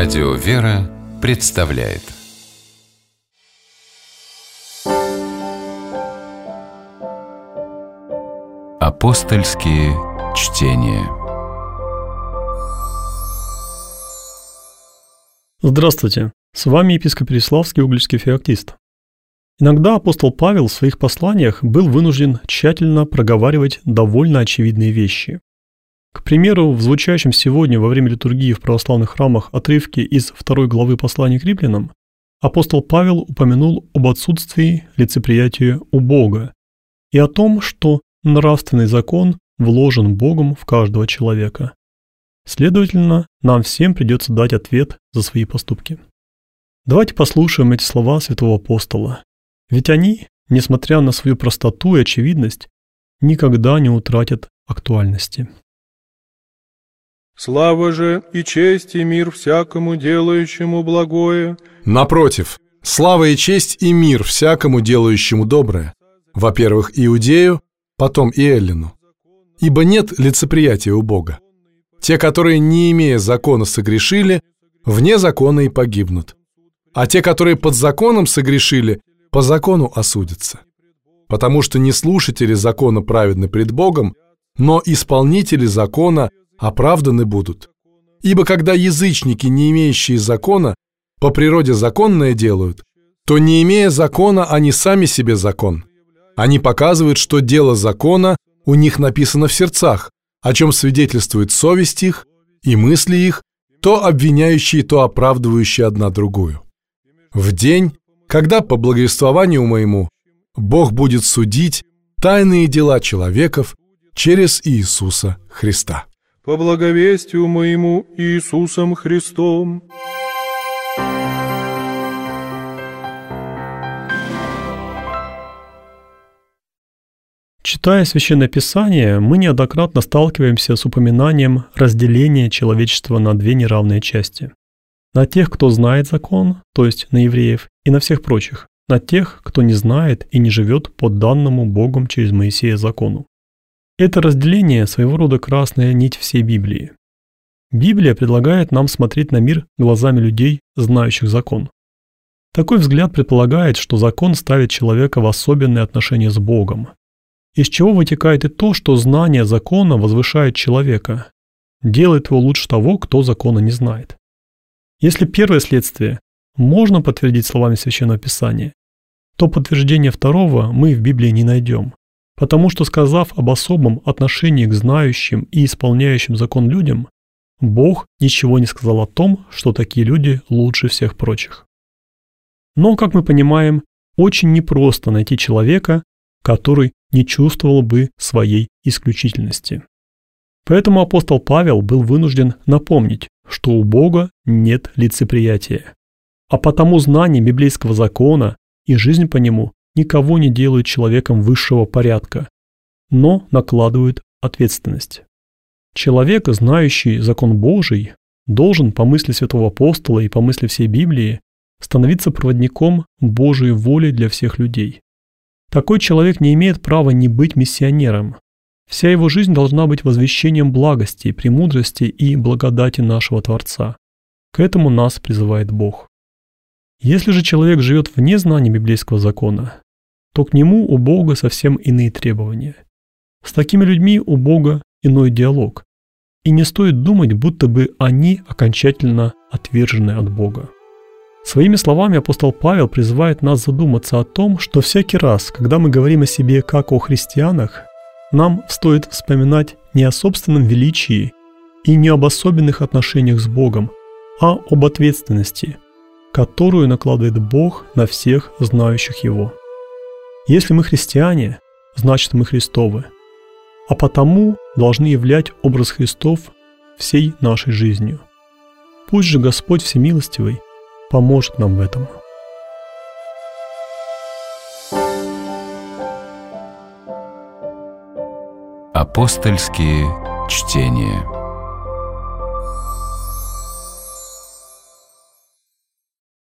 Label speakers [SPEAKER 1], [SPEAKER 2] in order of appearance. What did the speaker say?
[SPEAKER 1] Радио «Вера» представляет Апостольские чтения.
[SPEAKER 2] Здравствуйте, с вами епископ Переславский Угличский феоктист. Иногда апостол Павел в своих посланиях был вынужден тщательно проговаривать довольно очевидные вещи. К примеру, в звучащем сегодня во время литургии в православных храмах отрывке из 2 главы послания к римлянам апостол Павел упомянул об отсутствии лицеприятия у Бога и о том, что нравственный закон вложен Богом в каждого человека. Следовательно, нам всем придется дать ответ за свои поступки. Давайте послушаем эти слова святого апостола, ведь они, несмотря на свою простоту и очевидность, никогда не утратят актуальности.
[SPEAKER 3] Слава же и честь и мир всякому делающему благое.
[SPEAKER 4] Напротив, слава и честь и мир всякому делающему доброе. Во-первых, Иудею, потом и Эллину. Ибо нет лицеприятия у Бога. Те, которые, не имея закона, согрешили, вне закона и погибнут. А те, которые под законом согрешили, по закону осудятся. Потому что не слушатели закона праведны пред Богом, но исполнители закона оправданы будут. Ибо когда язычники, не имеющие закона, по природе законное делают, то, не имея закона, они сами себе закон. Они показывают, что дело закона у них написано в сердцах, о чем свидетельствует совесть их и мысли их, то обвиняющие, то оправдывающие одна другую. В день, когда по благовествованию моему Бог будет судить тайные дела человеков через Иисуса Христа.
[SPEAKER 3] По благовестию моему Иисусом Христом.
[SPEAKER 2] Читая Священное Писание, мы неоднократно сталкиваемся с упоминанием разделения человечества на две неравные части. На тех, кто знает закон, то есть на евреев, и на всех прочих, на тех, кто не знает и не живет по данному Богом через Моисея закону. Это разделение – своего рода красная нить всей Библии. Библия предлагает нам смотреть на мир глазами людей, знающих закон. Такой взгляд предполагает, что закон ставит человека в особенные отношения с Богом, из чего вытекает и то, что знание закона возвышает человека, делает его лучше того, кто закона не знает. Если первое следствие можно подтвердить словами Священного Писания, то подтверждение второго мы в Библии не найдем. Потому что, сказав об особом отношении к знающим и исполняющим закон людям, Бог ничего не сказал о том, что такие люди лучше всех прочих. Но, как мы понимаем, очень непросто найти человека, который не чувствовал бы своей исключительности. Поэтому апостол Павел был вынужден напомнить, что у Бога нет лицеприятия, а потому знание библейского закона и жизнь по нему никого не делают человеком высшего порядка, но накладывают ответственность. Человек, знающий закон Божий, должен, по мысли святого апостола и по мысли всей Библии, становиться проводником Божией воли для всех людей. Такой человек не имеет права не быть миссионером. Вся его жизнь должна быть возвещением благости, премудрости и благодати нашего Творца. К этому нас призывает Бог. Если же человек живет вне знания библейского закона, то к нему у Бога совсем иные требования. С такими людьми у Бога иной диалог, и не стоит думать, будто бы они окончательно отвержены от Бога. Своими словами апостол Павел призывает нас задуматься о том, что всякий раз, когда мы говорим о себе как о христианах, нам стоит вспоминать не о собственном величии и не об особенных отношениях с Богом, а об ответственности, которую накладывает Бог на всех знающих Его. Если мы христиане, значит мы Христовы, а потому должны являть образ Христов всей нашей жизнью. Пусть же Господь Всемилостивый поможет нам в этом.
[SPEAKER 1] Апостольские чтения.